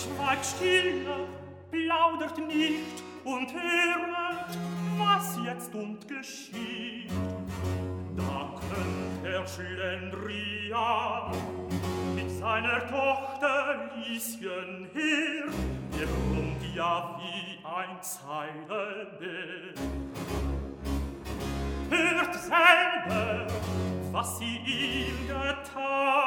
schweigt stille, plaudert nicht und höret, was jetzt und geschieht. Da kömmt Herr Schlendrian mit seiner Tochter Lieschen her, der brummt ja wie ein Zeilenmeer. Hört selber, was sie ihm getan,